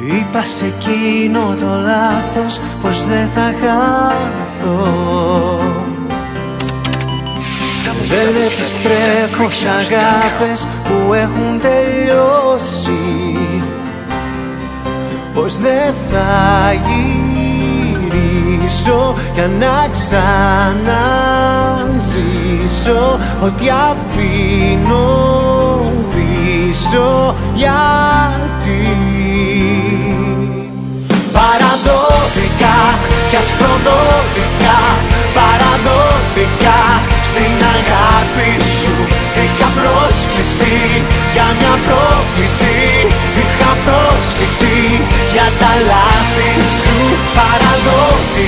Είπα σε εκείνο το λάθος πως δεν θα χάθω. Δεν επιστρέφω σ' αγάπες που έχουν τελειώσει, πως δεν θα γυρίσω για να ξαναζήσω ό,τι αφήνω πίσω. Γιατί παραδόθηκα κι ας προδόθηκα, παραδόθηκα στην αγάπη σου. Είχα πρόσκληση για μια πρόκληση, είχα πρόσκληση για τα λάθη σου. Παραδόθηκα